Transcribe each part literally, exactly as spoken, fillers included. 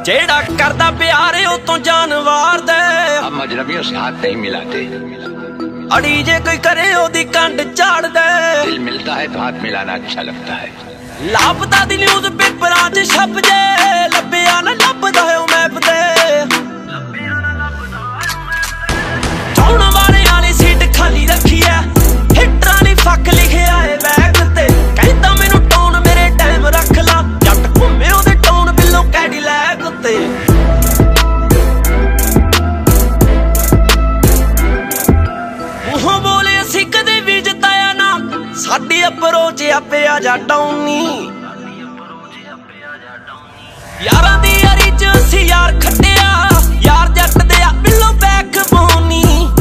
जेड़ा करदा प्यार ओ तो जानवार दे। हम अजनबियों से हाथ नहीं मिलाते। अड़ी जे कोई करे ओदी कंड झाड़ दे। दिल मिलता है तो हाथ मिलाना अच्छा लगता है। लापता दी न्यूज़ पेपरां च छप जे, लब्बिया ना लभदा है ओ मैप ते। चौण वाले वाली सीट खाली रखी है, हिटरां नी फक लिखिया है बैग ते। कहंदा मैनू टौन मेरे टाइम रख ला, जट घुमे ओदे टौन बिल्लो कैडीलैक ते। बोले असी कदे भी जताया ना, साडी अप्रोच आपे आ जा डाउनी। यारां दी यारी च असी यार खट्टिया, यार जट दे आ बिल्लो बैक बोनी।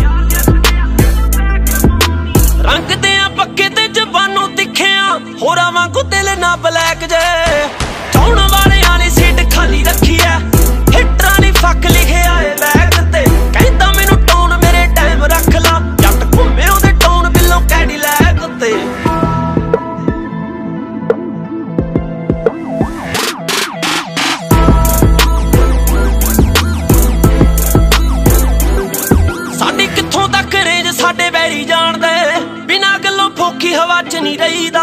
रंग दे आ पक्के ते जबानों तिखिया, होरां वांगू दिल ना ब्लैक जे। चौण वाले वाली सीट खाली रखी है, हिटरां नी फक लिखिया है बैग ते। कहंदा मैनू टौन मेरे टाइम रख ला, जट घुमे ओदे टौन बिल्लो कैडीलैक ते। साडी कित्थों तक रेंज साडे बैरी जान दे, बिना गल्लों फोकी हवा च नहीं रहीदा।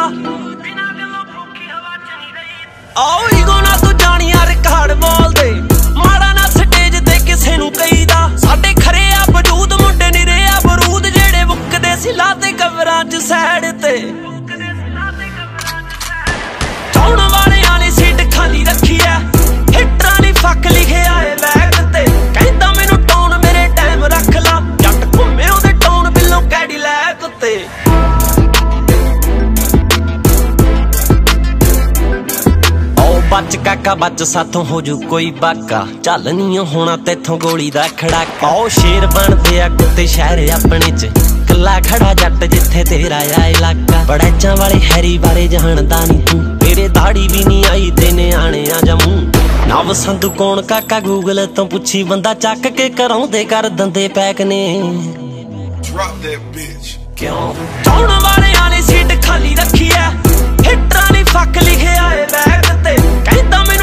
आओ ईगो ना तू जानिया रिकार्ड बोल दे, माड़ा ना स्टेज ते किसे नू कहीदा। साडे खरे आ वजूद मुंडे निरे आ बरूद, जेड़े मुक्कदे सी लाते कबरां च सैड ते। चौण वाले वाली सीट खाली रखी है, हिटरां नी फक लिखिया है बैग ते। कहंदा मैनू टौन मेरे टाइम रख ला, जट घुमे ओदे टौन बिल्लो कैडीलैक ते। बच काका बच साथों हो जू कोई बाका, चल नी होना तेथों गोली दा खड़ाका। ओ शेर बनदे आ कुत्ते शहर अपने च, कला खड़ा जट जिथे तेरा आ इलाका। बड़ैचां वाले हैरी बारे जानदा नी तू, तेरे दाड़ी भी नहीं आई तेने आने आ जमू। नव संधू कौन काका गूगल तो पुछी, बंदा चक के कराउंदे कर दंदे पैक ने। क्यों चौण वाले वाली सीट खाली रखी है, हिटरां नी फक लिखिया है बैग ते। कहंदा मैनू